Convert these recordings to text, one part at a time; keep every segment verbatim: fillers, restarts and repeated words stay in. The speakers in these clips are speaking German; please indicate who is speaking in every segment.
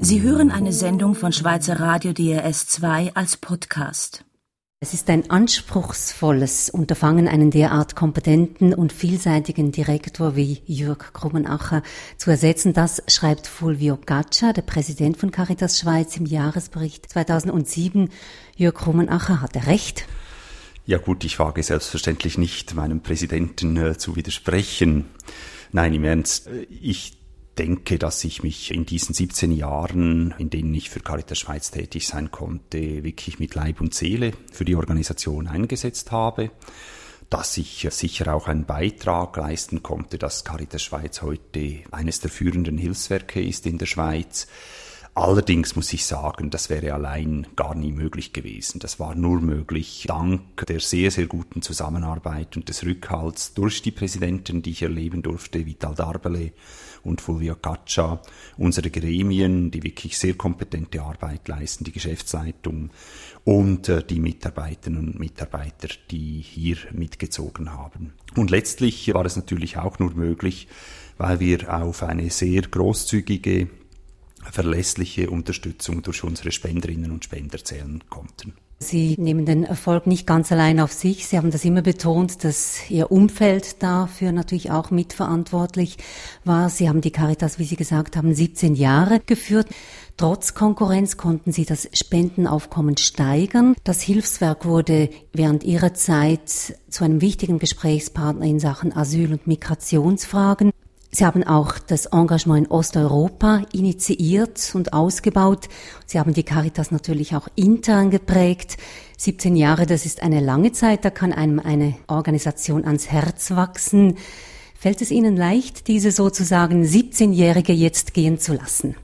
Speaker 1: Sie hören eine Sendung von Schweizer Radio D R S zwei als Podcast.
Speaker 2: Es ist ein anspruchsvolles Unterfangen, einen derart kompetenten und vielseitigen Direktor wie Jürg Krummenacher zu ersetzen. Das schreibt Fulvio Gaccia, der Präsident von Caritas Schweiz, im Jahresbericht zweitausendsieben. Jürg Krummenacher, hat er recht?
Speaker 3: Ja gut, ich wage selbstverständlich nicht, meinem Präsidenten äh, zu widersprechen. Nein, im Ernst, ich denke, dass ich mich in diesen siebzehn Jahren, in denen ich für Caritas Schweiz tätig sein konnte, wirklich mit Leib und Seele für die Organisation eingesetzt habe, dass ich sicher auch einen Beitrag leisten konnte, dass Caritas Schweiz heute eines der führenden Hilfswerke ist in der Schweiz. Allerdings muss ich sagen, das wäre allein gar nie möglich gewesen. Das war nur möglich dank der sehr, sehr guten Zusammenarbeit und des Rückhalts durch die Präsidenten, die ich erleben durfte, Vital Darbele und Fulvio Gaccia, unsere Gremien, die wirklich sehr kompetente Arbeit leisten, die Geschäftsleitung und äh, die Mitarbeiterinnen und Mitarbeiter, die hier mitgezogen haben. Und letztlich war es natürlich auch nur möglich, weil wir auf eine sehr großzügige, verlässliche Unterstützung durch unsere Spenderinnen und Spender zählen konnten.
Speaker 2: Sie nehmen den Erfolg nicht ganz allein auf sich. Sie haben das immer betont, dass Ihr Umfeld dafür natürlich auch mitverantwortlich war. Sie haben die Caritas, wie Sie gesagt haben, siebzehn Jahre geführt. Trotz Konkurrenz konnten Sie das Spendenaufkommen steigern. Das Hilfswerk wurde während Ihrer Zeit zu einem wichtigen Gesprächspartner in Sachen Asyl- und Migrationsfragen. Sie haben auch das Engagement in Osteuropa initiiert und ausgebaut. Sie haben die Caritas natürlich auch intern geprägt. siebzehn Jahre, das ist eine lange Zeit, da kann einem eine Organisation ans Herz wachsen. Fällt es Ihnen leicht, diese sozusagen siebzehnjährige jetzt gehen zu lassen?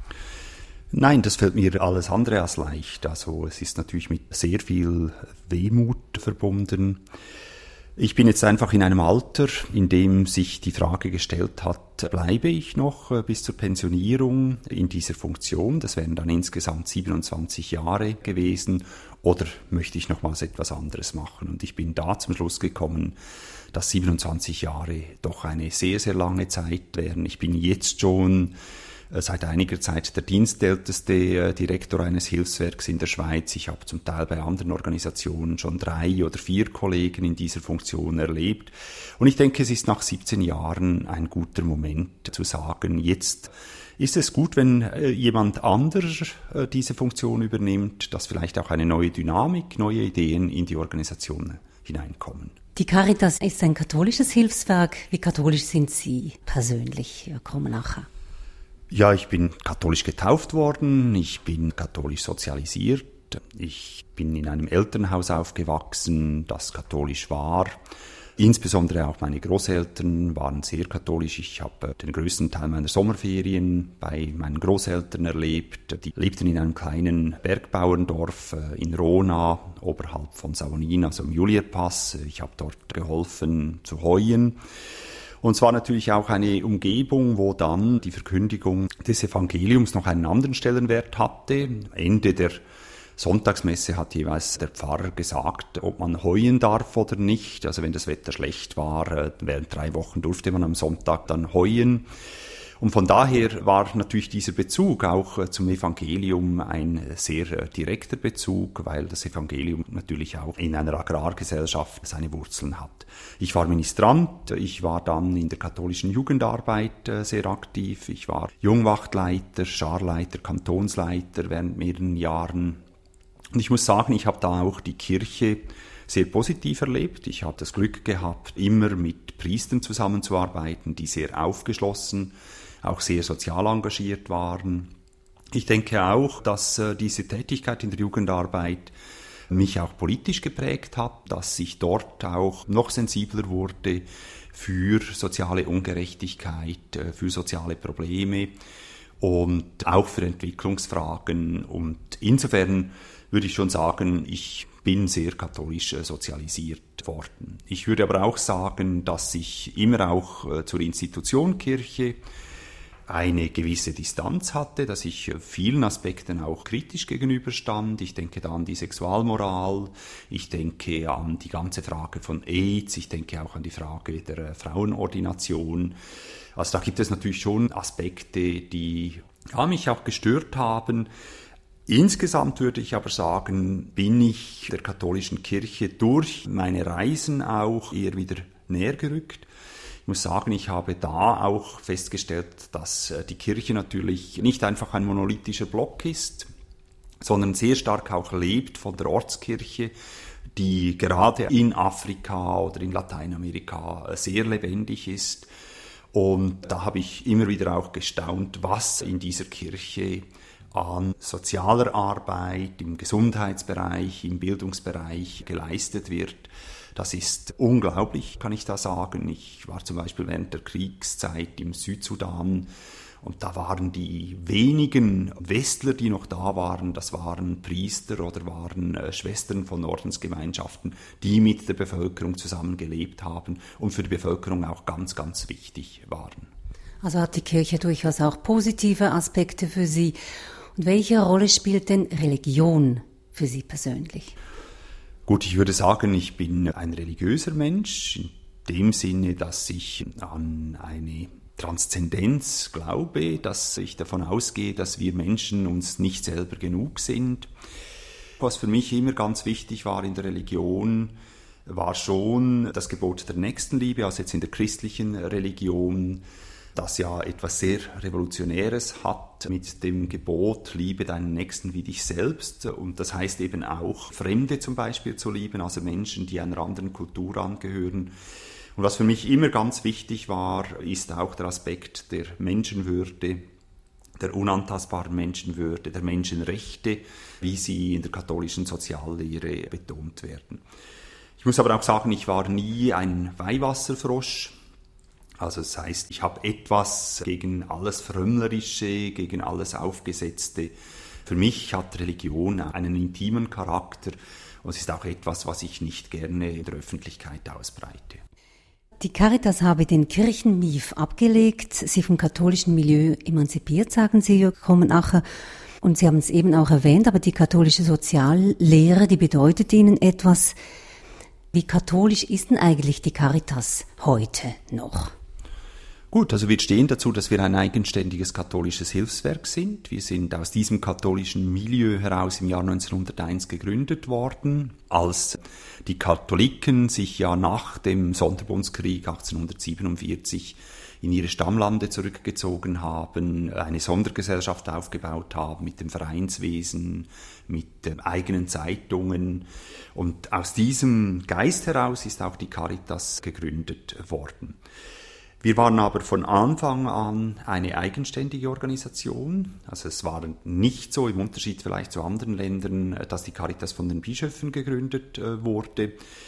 Speaker 3: Nein, das fällt mir alles andere als leicht. Also es ist natürlich mit sehr viel Wehmut verbunden. Ich bin jetzt einfach in einem Alter, in dem sich die Frage gestellt hat, bleibe ich noch bis zur Pensionierung in dieser Funktion? Das wären dann insgesamt siebenundzwanzig Jahre gewesen. Oder möchte ich nochmals etwas anderes machen? Und ich bin da zum Schluss gekommen, dass siebenundzwanzig Jahre doch eine sehr, sehr lange Zeit wären. Ich bin jetzt schon seit einiger Zeit der dienstälteste Direktor eines Hilfswerks in der Schweiz. Ich habe zum Teil bei anderen Organisationen schon drei oder vier Kollegen in dieser Funktion erlebt. Und ich denke, es ist nach siebzehn Jahren ein guter Moment zu sagen, jetzt ist es gut, wenn jemand anderes diese Funktion übernimmt, dass vielleicht auch eine neue Dynamik, neue Ideen in die Organisation hineinkommen.
Speaker 2: Die Caritas ist ein katholisches Hilfswerk. Wie katholisch sind Sie persönlich, Herr Krummenacher?
Speaker 3: Ja, ich bin katholisch getauft worden, ich bin katholisch sozialisiert, ich bin in einem Elternhaus aufgewachsen, das katholisch war. Insbesondere auch meine Großeltern waren sehr katholisch. Ich habe den größten Teil meiner Sommerferien bei meinen Großeltern erlebt. Die lebten in einem kleinen Bergbauerndorf in Rona, oberhalb von Savonin, also im Julierpass. Ich habe dort geholfen zu heuen. Und es war natürlich auch eine Umgebung, wo dann die Verkündigung des Evangeliums noch einen anderen Stellenwert hatte. Ende der Sonntagsmesse hat jeweils der Pfarrer gesagt, ob man heuen darf oder nicht. Also wenn das Wetter schlecht war, während drei Wochen durfte man am Sonntag dann heuen. Und von daher war natürlich dieser Bezug auch zum Evangelium ein sehr direkter Bezug, weil das Evangelium natürlich auch in einer Agrargesellschaft seine Wurzeln hat. Ich war Ministrant, ich war dann in der katholischen Jugendarbeit sehr aktiv, ich war Jungwachtleiter, Scharleiter, Kantonsleiter während mehreren Jahren. Und ich muss sagen, ich habe da auch die Kirche sehr positiv erlebt. Ich habe das Glück gehabt, immer mit Priestern zusammenzuarbeiten, die sehr aufgeschlossen, auch sehr sozial engagiert waren. Ich denke auch, dass äh, diese Tätigkeit in der Jugendarbeit mich auch politisch geprägt hat, dass ich dort auch noch sensibler wurde für soziale Ungerechtigkeit, äh, für soziale Probleme und auch für Entwicklungsfragen. Und insofern würde ich schon sagen, ich bin sehr katholisch äh, sozialisiert worden. Ich würde aber auch sagen, dass ich immer auch äh, zur Institution Kirche eine gewisse Distanz hatte, dass ich vielen Aspekten auch kritisch gegenüberstand. Ich denke da an die Sexualmoral, ich denke an die ganze Frage von AIDS, ich denke auch an die Frage der Frauenordination. Also da gibt es natürlich schon Aspekte, die ja, mich auch gestört haben. Insgesamt würde ich aber sagen, bin ich der katholischen Kirche durch meine Reisen auch eher wieder näher gerückt. Ich muss sagen, ich habe da auch festgestellt, dass die Kirche natürlich nicht einfach ein monolithischer Block ist, sondern sehr stark auch lebt von der Ortskirche, die gerade in Afrika oder in Lateinamerika sehr lebendig ist. Und da habe ich immer wieder auch gestaunt, was in dieser Kirche an sozialer Arbeit, im Gesundheitsbereich, im Bildungsbereich geleistet wird. Das ist unglaublich, kann ich da sagen. Ich war zum Beispiel während der Kriegszeit im Südsudan und da waren die wenigen Westler, die noch da waren, das waren Priester oder waren äh, Schwestern von Ordensgemeinschaften, die mit der Bevölkerung zusammen gelebt haben und für die Bevölkerung auch ganz, ganz wichtig waren.
Speaker 2: Also hat die Kirche durchaus auch positive Aspekte für Sie. Und welche Rolle spielt denn Religion für Sie persönlich?
Speaker 3: Gut, ich würde sagen, ich bin ein religiöser Mensch, in dem Sinne, dass ich an eine Transzendenz glaube, dass ich davon ausgehe, dass wir Menschen uns nicht selber genug sind. Was für mich immer ganz wichtig war in der Religion, war schon das Gebot der Nächstenliebe, also jetzt in der christlichen Religion, das ja etwas sehr Revolutionäres hat mit dem Gebot, liebe deinen Nächsten wie dich selbst. Und das heißt eben auch, Fremde zum Beispiel zu lieben, also Menschen, die einer anderen Kultur angehören. Und was für mich immer ganz wichtig war, ist auch der Aspekt der Menschenwürde, der unantastbaren Menschenwürde, der Menschenrechte, wie sie in der katholischen Soziallehre betont werden. Ich muss aber auch sagen, ich war nie ein Weihwasserfrosch. Also das heißt, ich habe etwas gegen alles Frömmlerische, gegen alles Aufgesetzte. Für mich hat Religion einen intimen Charakter und es ist auch etwas, was ich nicht gerne in der Öffentlichkeit ausbreite.
Speaker 2: Die Caritas habe den Kirchenmief abgelegt, sie vom katholischen Milieu emanzipiert, sagen Sie, Jörg Krummenacher. Und Sie haben es eben auch erwähnt, aber die katholische Soziallehre, die bedeutet Ihnen etwas. Wie katholisch ist denn eigentlich die Caritas heute noch?
Speaker 3: Gut, also wir stehen dazu, dass wir ein eigenständiges katholisches Hilfswerk sind. Wir sind aus diesem katholischen Milieu heraus im Jahr neunzehnhunderteins gegründet worden, als die Katholiken sich ja nach dem Sonderbundskrieg achtzehnhundertsiebenundvierzig in ihre Stammlande zurückgezogen haben, eine Sondergesellschaft aufgebaut haben mit dem Vereinswesen, mit eigenen Zeitungen. Und aus diesem Geist heraus ist auch die Caritas gegründet worden. Wir waren aber von Anfang an eine eigenständige Organisation. Also es war nicht so, im Unterschied vielleicht zu anderen Ländern, dass die Caritas von den Bischöfen gegründet äh, wurde.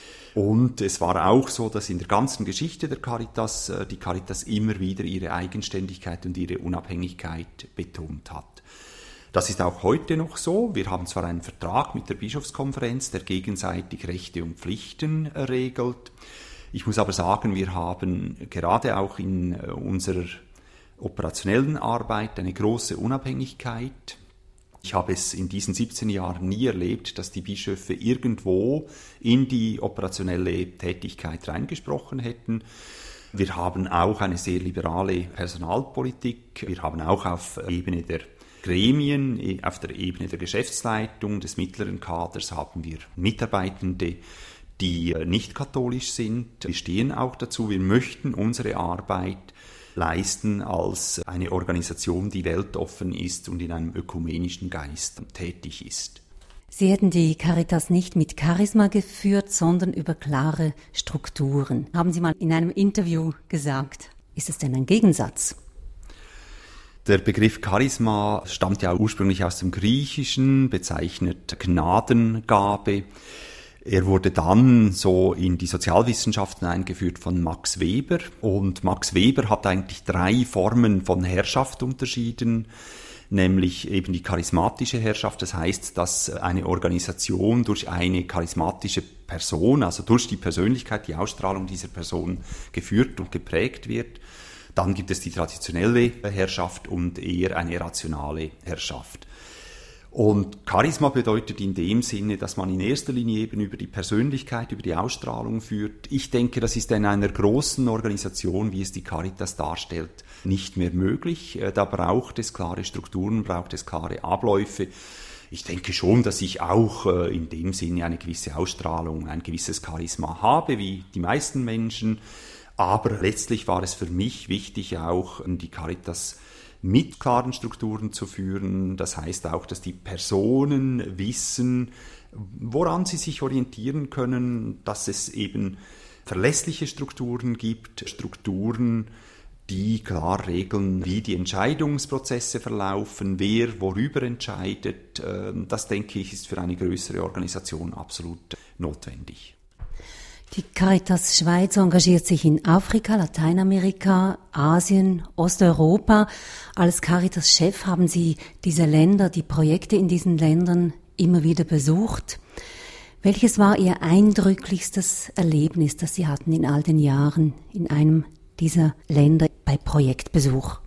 Speaker 3: Und es war auch so, dass in der ganzen Geschichte der Caritas äh, die Caritas immer wieder ihre Eigenständigkeit und ihre Unabhängigkeit betont hat. Das ist auch heute noch so. Wir haben zwar einen Vertrag mit der Bischofskonferenz, der gegenseitig Rechte und Pflichten äh, regelt. Ich muss aber sagen, wir haben gerade auch in unserer operationellen Arbeit eine große Unabhängigkeit. Ich habe es in diesen siebzehn Jahren nie erlebt, dass die Bischöfe irgendwo in die operationelle Tätigkeit reingesprochen hätten. Wir haben auch eine sehr liberale Personalpolitik. Wir haben auch auf Ebene der Gremien, auf der Ebene der Geschäftsleitung, des mittleren Kaders haben wir Mitarbeitende, die nicht katholisch sind. Wir stehen auch dazu, wir möchten unsere Arbeit leisten als eine Organisation, die weltoffen ist und in einem ökumenischen Geist tätig ist.
Speaker 2: Sie hätten die Caritas nicht mit Charisma geführt, sondern über klare Strukturen. Haben Sie mal in einem Interview gesagt. Ist es denn ein Gegensatz?
Speaker 3: Der Begriff Charisma stammt ja ursprünglich aus dem Griechischen, bezeichnet Gnadengabe. Er wurde dann so in die Sozialwissenschaften eingeführt von Max Weber. Und Max Weber hat eigentlich drei Formen von Herrschaft unterschieden, nämlich eben die charismatische Herrschaft. Das heißt, dass eine Organisation durch eine charismatische Person, also durch die Persönlichkeit, die Ausstrahlung dieser Person geführt und geprägt wird. Dann gibt es die traditionelle Herrschaft und eher eine rationale Herrschaft. Und Charisma bedeutet in dem Sinne, dass man in erster Linie eben über die Persönlichkeit, über die Ausstrahlung führt. Ich denke, das ist in einer großen Organisation, wie es die Caritas darstellt, nicht mehr möglich. Da braucht es klare Strukturen, braucht es klare Abläufe. Ich denke schon, dass ich auch in dem Sinne eine gewisse Ausstrahlung, ein gewisses Charisma habe, wie die meisten Menschen. Aber letztlich war es für mich wichtig, auch die Caritas mit klaren Strukturen zu führen. Das heißt auch, dass die Personen wissen, woran sie sich orientieren können, dass es eben verlässliche Strukturen gibt, Strukturen, die klar regeln, wie die Entscheidungsprozesse verlaufen, wer worüber entscheidet. Das, denke ich, ist für eine größere Organisation absolut notwendig.
Speaker 2: Die Caritas Schweiz engagiert sich in Afrika, Lateinamerika, Asien, Osteuropa. Als Caritas-Chef haben Sie diese Länder, die Projekte in diesen Ländern immer wieder besucht. Welches war Ihr eindrücklichstes Erlebnis, das Sie hatten in all den Jahren in einem dieser Länder bei Projektbesuch?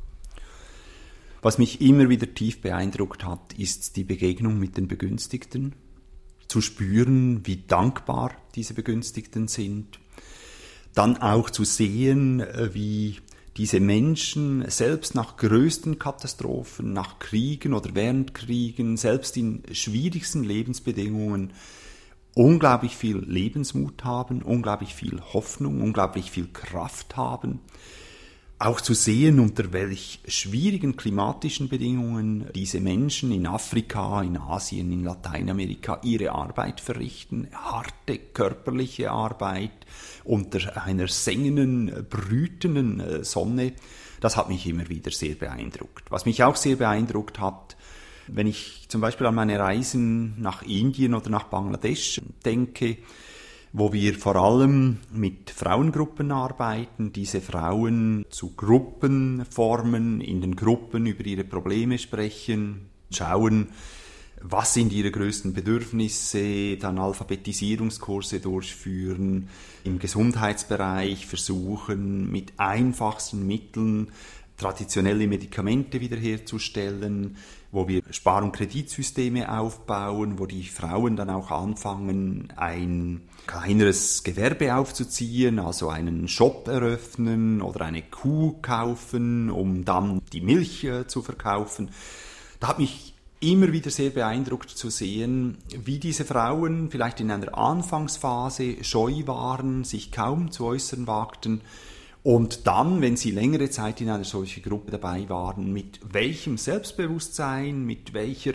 Speaker 3: Was mich immer wieder tief beeindruckt hat, ist die Begegnung mit den Begünstigten. Zu spüren, wie dankbar diese Begünstigten sind. Dann auch zu sehen, wie diese Menschen selbst nach größten Katastrophen, nach Kriegen oder während Kriegen, selbst in schwierigsten Lebensbedingungen unglaublich viel Lebensmut haben, unglaublich viel Hoffnung, unglaublich viel Kraft haben. Auch zu sehen, unter welch schwierigen klimatischen Bedingungen diese Menschen in Afrika, in Asien, in Lateinamerika ihre Arbeit verrichten, harte körperliche Arbeit unter einer sengenden, brütenden Sonne, das hat mich immer wieder sehr beeindruckt. Was mich auch sehr beeindruckt hat, wenn ich zum Beispiel an meine Reisen nach Indien oder nach Bangladesch denke, wo wir vor allem mit Frauengruppen arbeiten, diese Frauen zu Gruppen formen, in den Gruppen über ihre Probleme sprechen, schauen, was sind ihre größten Bedürfnisse, dann Alphabetisierungskurse durchführen, im Gesundheitsbereich versuchen, mit einfachsten Mitteln traditionelle Medikamente wiederherzustellen, wo wir Spar- und Kreditsysteme aufbauen, wo die Frauen dann auch anfangen, ein kleineres Gewerbe aufzuziehen, also einen Shop eröffnen oder eine Kuh kaufen, um dann die Milch äh, zu verkaufen. Da hat mich immer wieder sehr beeindruckt zu sehen, wie diese Frauen vielleicht in einer Anfangsphase scheu waren, sich kaum zu äußern wagten, und dann, wenn sie längere Zeit in einer solchen Gruppe dabei waren, mit welchem Selbstbewusstsein, mit welcher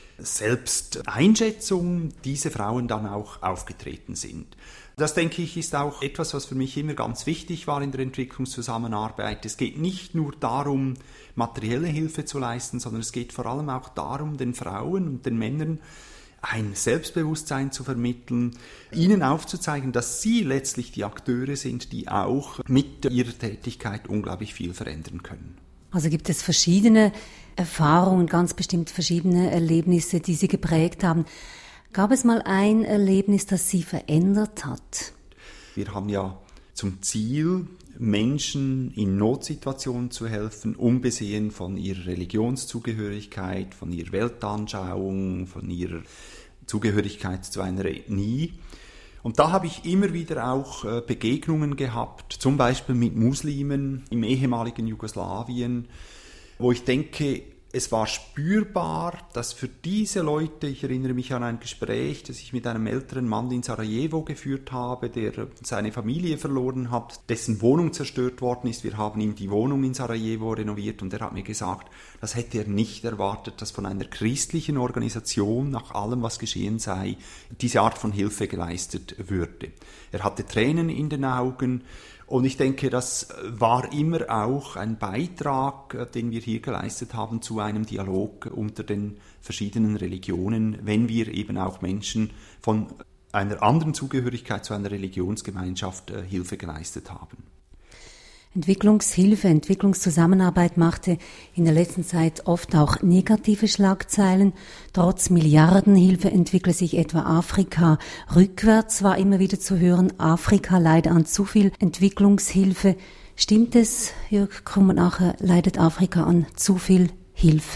Speaker 3: Selbsteinschätzung diese Frauen dann auch aufgetreten sind. Das, denke ich, ist auch etwas, was für mich immer ganz wichtig war in der Entwicklungszusammenarbeit. Es geht nicht nur darum, materielle Hilfe zu leisten, sondern es geht vor allem auch darum, den Frauen und den Männern ein Selbstbewusstsein zu vermitteln, ihnen aufzuzeigen, dass sie letztlich die Akteure sind, die auch mit ihrer Tätigkeit unglaublich viel verändern können.
Speaker 2: Also gibt es verschiedene Erfahrungen, ganz bestimmt verschiedene Erlebnisse, die Sie geprägt haben. Gab es mal ein Erlebnis, das Sie verändert hat?
Speaker 3: Wir haben ja zum Ziel, Menschen in Notsituationen zu helfen, unbesehen von ihrer Religionszugehörigkeit, von ihrer Weltanschauung, von ihrer Zugehörigkeit zu einer Ethnie. Und da habe ich immer wieder auch Begegnungen gehabt, zum Beispiel mit Muslimen im ehemaligen Jugoslawien, wo ich denke, es war spürbar, dass für diese Leute, ich erinnere mich an ein Gespräch, das ich mit einem älteren Mann in Sarajevo geführt habe, der seine Familie verloren hat, dessen Wohnung zerstört worden ist. Wir haben ihm die Wohnung in Sarajevo renoviert und er hat mir gesagt, das hätte er nicht erwartet, dass von einer christlichen Organisation, nach allem, was geschehen sei, diese Art von Hilfe geleistet würde. Er hatte Tränen in den Augen. Und ich denke, das war immer auch ein Beitrag, den wir hier geleistet haben zu einem Dialog unter den verschiedenen Religionen, wenn wir eben auch Menschen von einer anderen Zugehörigkeit zu einer Religionsgemeinschaft äh, Hilfe geleistet haben.
Speaker 2: Entwicklungshilfe, Entwicklungszusammenarbeit machte in der letzten Zeit oft auch negative Schlagzeilen. Trotz Milliardenhilfe entwickle sich etwa Afrika rückwärts, war immer wieder zu hören. Afrika leide an zu viel Entwicklungshilfe. Stimmt es, Jörg Krummenacher, leidet Afrika an zu viel Hilfe?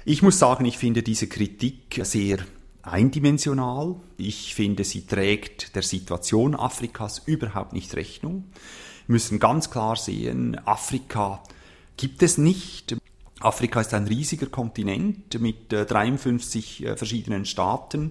Speaker 3: Ich muss sagen, ich finde diese Kritik sehr eindimensional. Ich finde, sie trägt der Situation Afrikas überhaupt nicht Rechnung. Wir müssen ganz klar sehen, Afrika gibt es nicht. Afrika ist ein riesiger Kontinent mit dreiundfünfzig verschiedenen Staaten,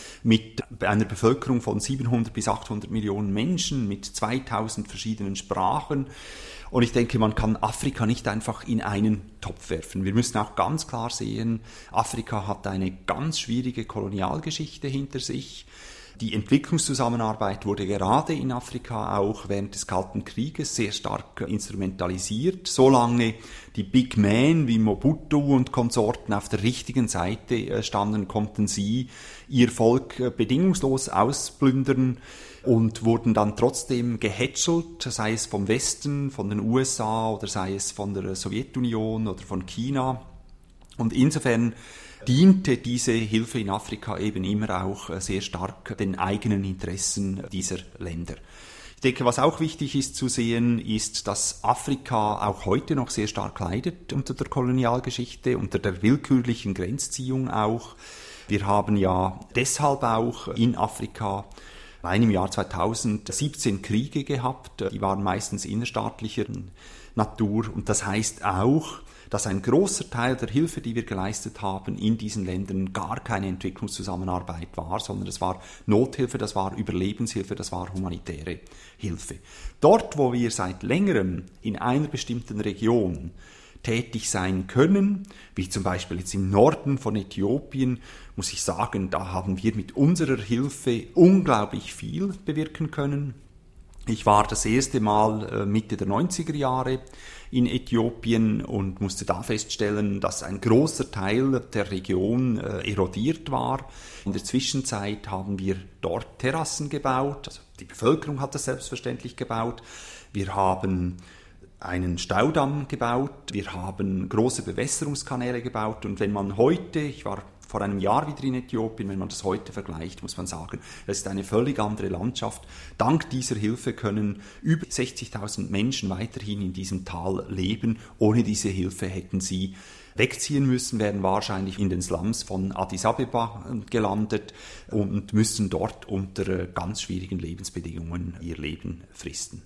Speaker 3: mit einer Bevölkerung von siebenhundert bis achthundert Millionen Menschen, mit zweitausend verschiedenen Sprachen. Und ich denke, man kann Afrika nicht einfach in einen Topf werfen. Wir müssen auch ganz klar sehen, Afrika hat eine ganz schwierige Kolonialgeschichte hinter sich. Die Entwicklungszusammenarbeit wurde gerade in Afrika auch während des Kalten Krieges sehr stark instrumentalisiert. Solange die Big Men wie Mobutu und Konsorten auf der richtigen Seite standen, konnten sie ihr Volk bedingungslos ausplündern und wurden dann trotzdem gehätschelt, sei es vom Westen, von den U S A oder sei es von der Sowjetunion oder von China. Und insofern diente diese Hilfe in Afrika eben immer auch sehr stark den eigenen Interessen dieser Länder. Ich denke, was auch wichtig ist zu sehen, ist, dass Afrika auch heute noch sehr stark leidet unter der Kolonialgeschichte, unter der willkürlichen Grenzziehung auch. Wir haben ja deshalb auch in Afrika allein im Jahr zweitausend siebzehn Kriege gehabt, die waren meistens innerstaatlicher Natur und das heißt auch, dass ein großer Teil der Hilfe, die wir geleistet haben, in diesen Ländern gar keine Entwicklungszusammenarbeit war, sondern es war Nothilfe, das war Überlebenshilfe, das war humanitäre Hilfe. Dort, wo wir seit längerem in einer bestimmten Region tätig sein können, wie zum Beispiel jetzt im Norden von Äthiopien, muss ich sagen, da haben wir mit unserer Hilfe unglaublich viel bewirken können. Ich war das erste Mal Mitte der neunziger Jahre in Äthiopien und musste da feststellen, dass ein großer Teil der Region erodiert war. In der Zwischenzeit haben wir dort Terrassen gebaut, also die Bevölkerung hat das selbstverständlich gebaut. Wir haben einen Staudamm gebaut, wir haben große Bewässerungskanäle gebaut und wenn man heute, ich war vor einem Jahr wieder in Äthiopien, wenn man das heute vergleicht, muss man sagen, es ist eine völlig andere Landschaft. Dank dieser Hilfe können über sechzigtausend Menschen weiterhin in diesem Tal leben. Ohne diese Hilfe hätten sie wegziehen müssen, wären wahrscheinlich in den Slums von Addis Abeba gelandet und müssen dort unter ganz schwierigen Lebensbedingungen ihr Leben fristen.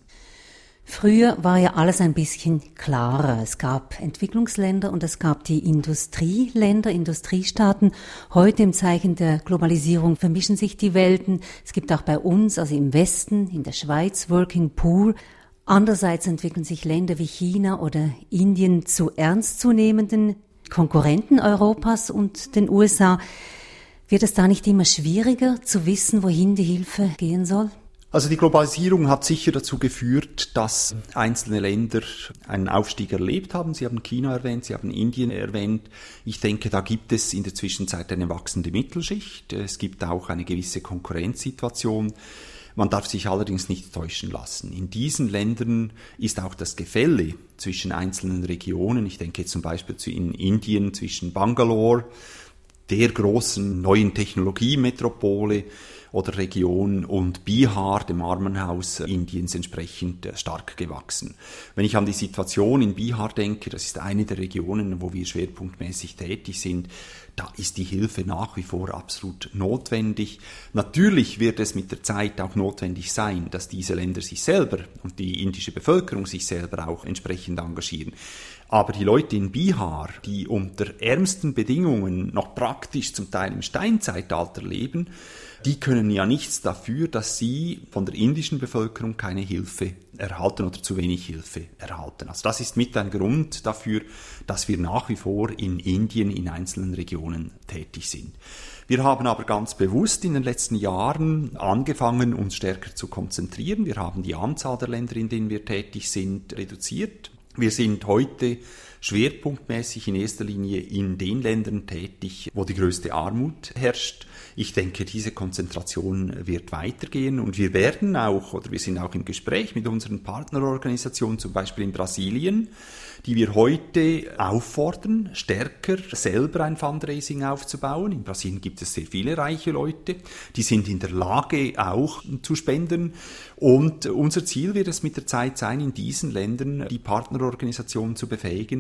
Speaker 2: Früher war ja alles ein bisschen klarer. Es gab Entwicklungsländer und es gab die Industrieländer, Industriestaaten. Heute im Zeichen der Globalisierung vermischen sich die Welten. Es gibt auch bei uns, also im Westen, in der Schweiz, Working Poor. Andererseits entwickeln sich Länder wie China oder Indien zu ernstzunehmenden Konkurrenten Europas und den U S A. Wird es da nicht immer schwieriger zu wissen, wohin die Hilfe gehen soll?
Speaker 3: Also die Globalisierung hat sicher dazu geführt, dass einzelne Länder einen Aufstieg erlebt haben. Sie haben China erwähnt, Sie haben Indien erwähnt. Ich denke, da gibt es in der Zwischenzeit eine wachsende Mittelschicht. Es gibt auch eine gewisse Konkurrenzsituation. Man darf sich allerdings nicht täuschen lassen. In diesen Ländern ist auch das Gefälle zwischen einzelnen Regionen, ich denke zum Beispiel in Indien zwischen Bangalore, der großen neuen Technologiemetropole, oder Region und Bihar, dem Armenhaus Indiens, entsprechend stark gewachsen. Wenn ich an die Situation in Bihar denke, das ist eine der Regionen, wo wir schwerpunktmäßig tätig sind, da ist die Hilfe nach wie vor absolut notwendig. Natürlich wird es mit der Zeit auch notwendig sein, dass diese Länder sich selber und die indische Bevölkerung sich selber auch entsprechend engagieren. Aber die Leute in Bihar, die unter ärmsten Bedingungen noch praktisch zum Teil im Steinzeitalter leben, die können ja nichts dafür, dass sie von der indischen Bevölkerung keine Hilfe erhalten oder zu wenig Hilfe erhalten. Also das ist mit ein Grund dafür, dass wir nach wie vor in Indien in einzelnen Regionen tätig sind. Wir haben aber ganz bewusst in den letzten Jahren angefangen, uns stärker zu konzentrieren. Wir haben die Anzahl der Länder, in denen wir tätig sind, reduziert. Wir sind heute schwerpunktmäßig in erster Linie in den Ländern tätig, wo die größte Armut herrscht. Ich denke, diese Konzentration wird weitergehen und wir werden auch, oder wir sind auch im Gespräch mit unseren Partnerorganisationen, zum Beispiel in Brasilien, die wir heute auffordern, stärker selber ein Fundraising aufzubauen. In Brasilien gibt es sehr viele reiche Leute, die sind in der Lage auch zu spenden. Und unser Ziel wird es mit der Zeit sein, in diesen Ländern die Partnerorganisationen zu befähigen,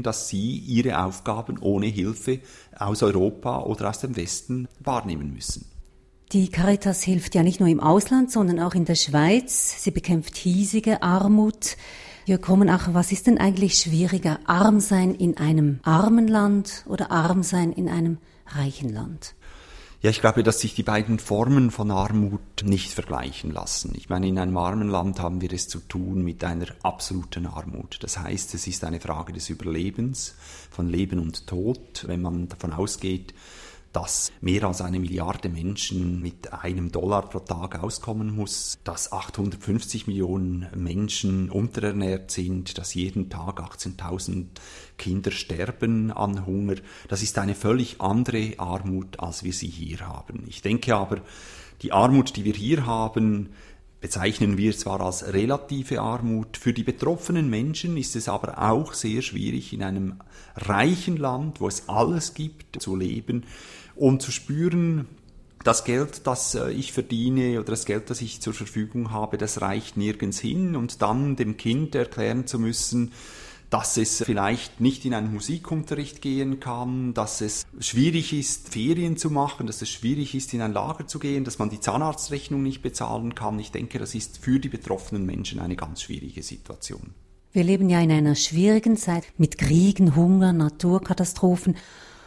Speaker 3: dass sie ihre Aufgaben ohne Hilfe aus Europa oder aus dem Westen wahrnehmen müssen.
Speaker 2: Die Caritas hilft ja nicht nur im Ausland, sondern auch in der Schweiz. Sie bekämpft hiesige Armut. Jörg Krummenacher, was ist denn eigentlich schwieriger? Arm sein in einem armen Land oder arm sein in einem reichen Land?
Speaker 3: Ja, ich glaube, dass sich die beiden Formen von Armut nicht vergleichen lassen. Ich meine, in einem armen Land haben wir es zu tun mit einer absoluten Armut. Das heißt, es ist eine Frage des Überlebens, von Leben und Tod, wenn man davon ausgeht, dass mehr als eine Milliarde Menschen mit einem Dollar pro Tag auskommen muss, dass achthundertfünfzig Millionen Menschen unterernährt sind, dass jeden Tag achtzehntausend Kinder sterben an Hunger. Das ist eine völlig andere Armut, als wir sie hier haben. Ich denke aber, die Armut, die wir hier haben, bezeichnen wir zwar als relative Armut. Für die betroffenen Menschen ist es aber auch sehr schwierig, in einem reichen Land, wo es alles gibt, zu leben und zu spüren, das Geld, das ich verdiene oder das Geld, das ich zur Verfügung habe, das reicht nirgends hin, und dann dem Kind erklären zu müssen, dass es vielleicht nicht in einen Musikunterricht gehen kann, dass es schwierig ist, Ferien zu machen, dass es schwierig ist, in ein Lager zu gehen, dass man die Zahnarztrechnung nicht bezahlen kann. Ich denke, das ist für die betroffenen Menschen eine ganz schwierige Situation.
Speaker 2: Wir leben ja in einer schwierigen Zeit mit Kriegen, Hunger, Naturkatastrophen.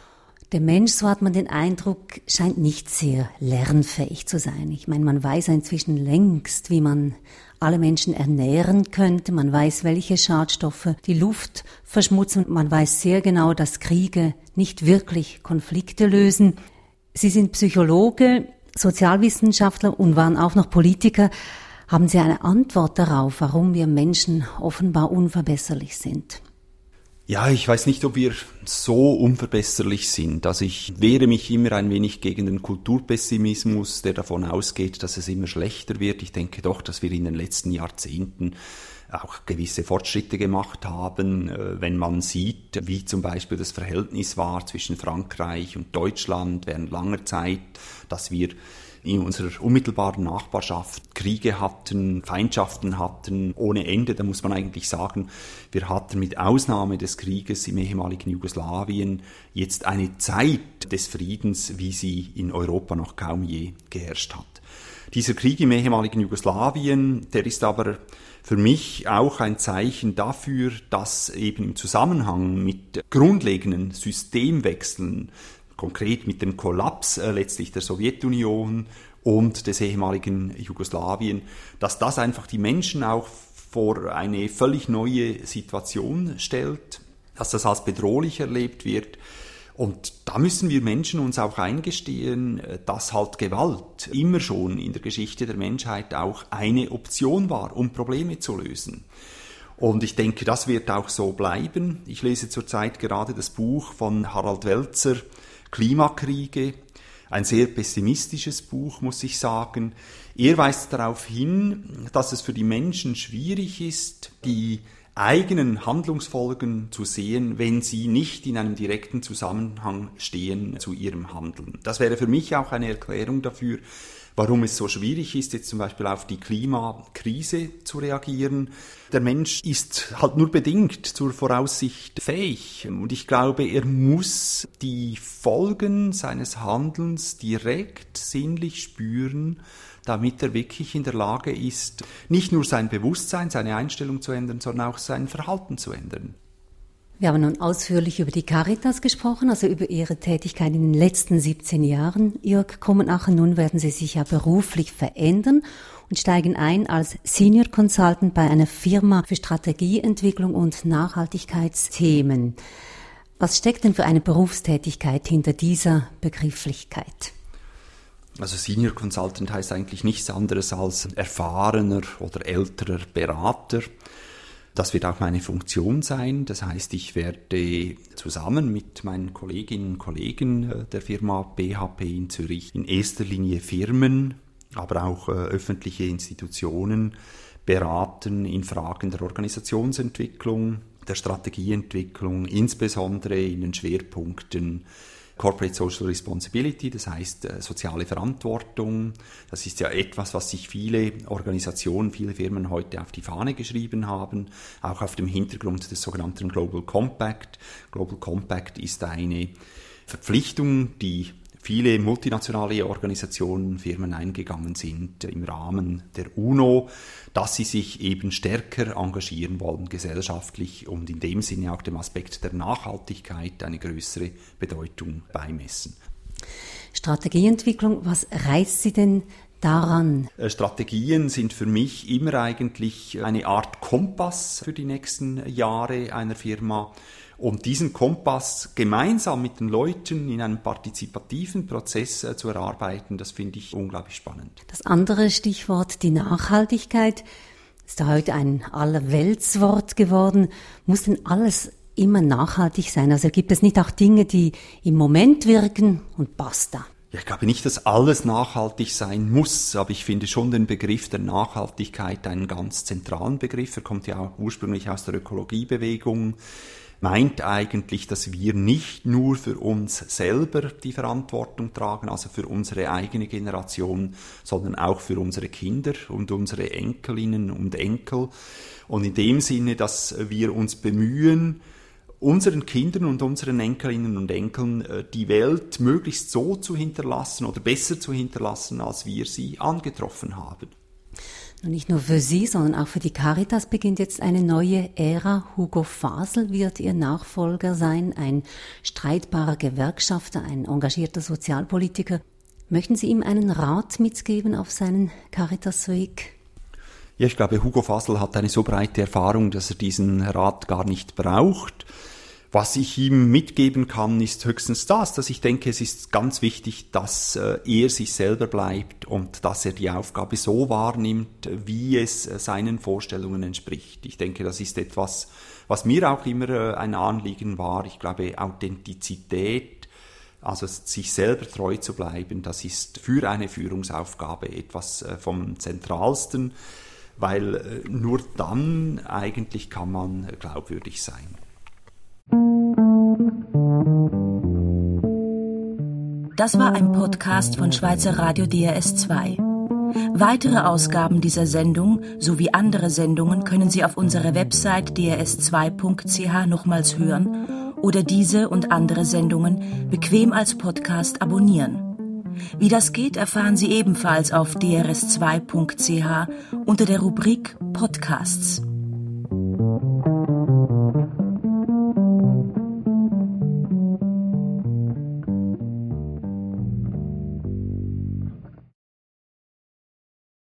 Speaker 2: Der Mensch, so hat man den Eindruck, scheint nicht sehr lernfähig zu sein. Ich meine, man weiß inzwischen längst, wie man alle Menschen ernähren könnte. Man weiß, welche Schadstoffe die Luft verschmutzen. Man weiß sehr genau, dass Kriege nicht wirklich Konflikte lösen. Sie sind Psychologe, Sozialwissenschaftler und waren auch noch Politiker. Haben Sie eine Antwort darauf, warum wir Menschen offenbar unverbesserlich sind?
Speaker 3: Ja, ich weiß nicht, ob wir so unverbesserlich sind. Also ich wehre mich immer ein wenig gegen den Kulturpessimismus, der davon ausgeht, dass es immer schlechter wird. Ich denke doch, dass wir in den letzten Jahrzehnten auch gewisse Fortschritte gemacht haben, wenn man sieht, wie zum Beispiel das Verhältnis war zwischen Frankreich und Deutschland während langer Zeit, dass wir in unserer unmittelbaren Nachbarschaft Kriege hatten, Feindschaften hatten, ohne Ende. Da muss man eigentlich sagen, wir hatten mit Ausnahme des Krieges im ehemaligen Jugoslawien jetzt eine Zeit des Friedens, wie sie in Europa noch kaum je geherrscht hat. Dieser Krieg im ehemaligen Jugoslawien, der ist aber für mich auch ein Zeichen dafür, dass eben im Zusammenhang mit grundlegenden Systemwechseln, konkret mit dem Kollaps äh, letztlich der Sowjetunion und des ehemaligen Jugoslawien, dass das einfach die Menschen auch vor eine völlig neue Situation stellt, dass das als bedrohlich erlebt wird. Und da müssen wir Menschen uns auch eingestehen, dass halt Gewalt immer schon in der Geschichte der Menschheit auch eine Option war, um Probleme zu lösen. Und ich denke, das wird auch so bleiben. Ich lese zurzeit gerade das Buch von Harald Welzer, Klimakriege, ein sehr pessimistisches Buch, muss ich sagen. Er weist darauf hin, dass es für die Menschen schwierig ist, die eigenen Handlungsfolgen zu sehen, wenn sie nicht in einem direkten Zusammenhang stehen zu ihrem Handeln. Das wäre für mich auch eine Erklärung dafür, warum es so schwierig ist, jetzt zum Beispiel auf die Klimakrise zu reagieren. Der Mensch ist halt nur bedingt zur Voraussicht fähig. Und ich glaube, er muss die Folgen seines Handelns direkt sinnlich spüren, damit er wirklich in der Lage ist, nicht nur sein Bewusstsein, seine Einstellung zu ändern, sondern auch sein Verhalten zu ändern.
Speaker 2: Wir haben nun ausführlich über die Caritas gesprochen, also über Ihre Tätigkeit in den letzten siebzehn Jahren. Jörg Krummenacher, nun werden Sie sich ja beruflich verändern und steigen ein als Senior Consultant bei einer Firma für Strategieentwicklung und Nachhaltigkeitsthemen. Was steckt denn für eine Berufstätigkeit hinter dieser Begrifflichkeit?
Speaker 3: Also Senior Consultant heißt eigentlich nichts anderes als erfahrener oder älterer Berater. Das wird auch meine Funktion sein. Das heißt, ich werde zusammen mit meinen Kolleginnen und Kollegen der Firma B H P in Zürich in erster Linie Firmen, aber auch äh, öffentliche Institutionen beraten in Fragen der Organisationsentwicklung, der Strategieentwicklung, insbesondere in den Schwerpunkten Corporate Social Responsibility, das heißt äh, soziale Verantwortung. Das ist ja etwas, was sich viele Organisationen, viele Firmen heute auf die Fahne geschrieben haben, auch auf dem Hintergrund des sogenannten Global Compact. Global Compact ist eine Verpflichtung, die viele multinationale Organisationen, Firmen eingegangen sind im Rahmen der UNO, dass sie sich eben stärker engagieren wollen gesellschaftlich und in dem Sinne auch dem Aspekt der Nachhaltigkeit eine größere Bedeutung beimessen.
Speaker 2: Strategieentwicklung, was reizt Sie denn daran?
Speaker 3: Strategien sind für mich immer eigentlich eine Art Kompass für die nächsten Jahre einer Firma. Und diesen Kompass gemeinsam mit den Leuten in einem partizipativen Prozess äh, zu erarbeiten, das finde ich unglaublich spannend.
Speaker 2: Das andere Stichwort, die Nachhaltigkeit, ist da heute ein Allerweltswort geworden. Muss denn alles immer nachhaltig sein? Also gibt es nicht auch Dinge, die im Moment wirken und basta?
Speaker 3: Ja, ich glaube nicht, dass alles nachhaltig sein muss, aber ich finde schon den Begriff der Nachhaltigkeit einen ganz zentralen Begriff. Er kommt ja auch ursprünglich aus der Ökologiebewegung. Meint eigentlich, dass wir nicht nur für uns selber die Verantwortung tragen, also für unsere eigene Generation, sondern auch für unsere Kinder und unsere Enkelinnen und Enkel. Und in dem Sinne, dass wir uns bemühen, unseren Kindern und unseren Enkelinnen und Enkeln die Welt möglichst so zu hinterlassen oder besser zu hinterlassen, als wir sie angetroffen haben.
Speaker 2: Und nicht nur für Sie, sondern auch für die Caritas beginnt jetzt eine neue Ära. Hugo Fasel wird Ihr Nachfolger sein, ein streitbarer Gewerkschafter, ein engagierter Sozialpolitiker. Möchten Sie ihm einen Rat mitgeben auf seinen Caritas-Weg?
Speaker 3: Ja, ich glaube, Hugo Fasel hat eine so breite Erfahrung, dass er diesen Rat gar nicht braucht. Was ich ihm mitgeben kann, ist höchstens das, dass ich denke, es ist ganz wichtig, dass äh, er sich selber bleibt und dass er die Aufgabe so wahrnimmt, wie es äh, seinen Vorstellungen entspricht. Ich denke, das ist etwas, was mir auch immer äh, ein Anliegen war. Ich glaube, Authentizität, also sich selber treu zu bleiben, das ist für eine Führungsaufgabe etwas äh, vom Zentralsten, weil äh, nur dann eigentlich kann man äh, glaubwürdig sein.
Speaker 1: Das war ein Podcast von Schweizer Radio D R S zwei. Weitere Ausgaben dieser Sendung sowie andere Sendungen können Sie auf unserer Website d r s zwei punkt c h nochmals hören oder diese und andere Sendungen bequem als Podcast abonnieren. Wie das geht, erfahren Sie ebenfalls auf d r s zwei punkt c h unter der Rubrik Podcasts.